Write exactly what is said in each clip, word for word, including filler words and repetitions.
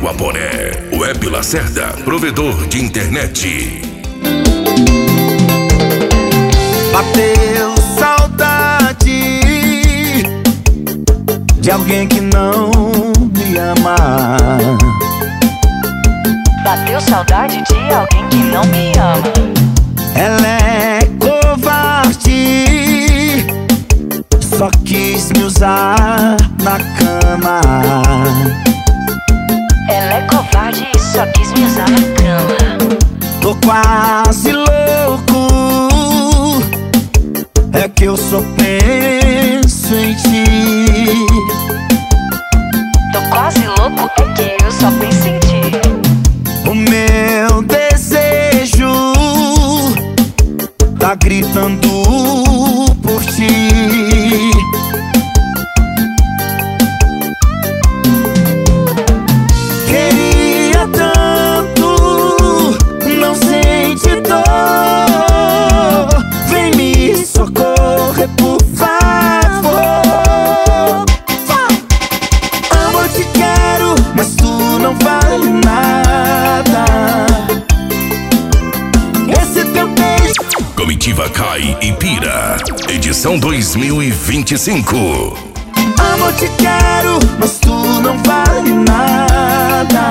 Guaporé, Web Lacerda, provedor de internet. Bateu saudade de alguém que não me ama. Bateu saudade de alguém que não me ama. Ela é covarde, só quis me usar na cama. Ela é covarde e só quis me usar na cama. Tô quase louco, é que eu só penso em ti. Tô quase louco, é que eu só penso em ti. O meu desejo tá gritando por ti. Queria tanto, não sente dor. Vem me socorrer, por favor. Amo, te quero, mas tu não vale nada. Esse teu beijo. Comitiva Cai e Pira, edição dois mil e vinte e cinco. Amo, te quero, mas tu não vale nada.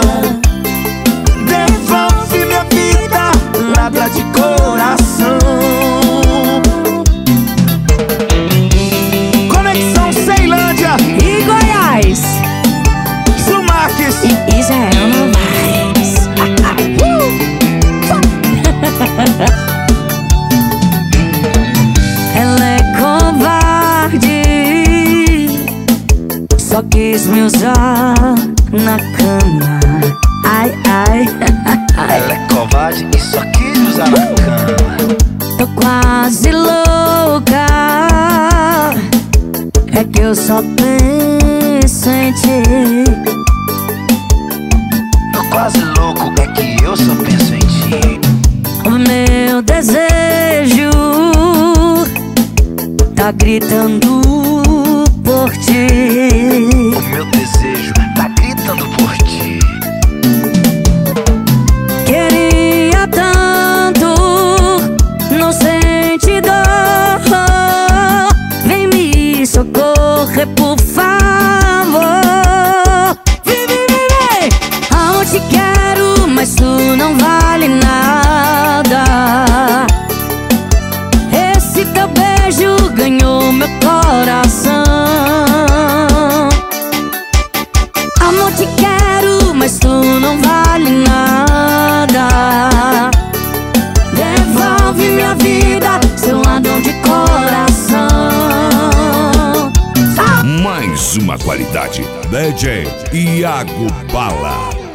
Devolve minha vida, ladra de coração. Conexão Ceilândia E Goiás, Sul Marques e Israel Novaes. Ela é covarde, só quis me usar na cama. Ai, ai. Ela é covarde e só quis usar na cama. Tô quase louca, é que eu só penso em ti. Tô quase louco, é que eu só penso em ti. O meu desejo tá gritando por ti. O meu desejo tá gritando por ti. Queria tanto, não sente dor. Vem me socorrer, por favor. Vem, vem, vem, vem. Eu te quero, mas tu não vale nada. Esse teu beijo ganhou meu coração. Amor, te quero, mas tu não vale nada. Devolve minha vida, seu ladrão de coração. Mais uma qualidade. D J Iago Bala.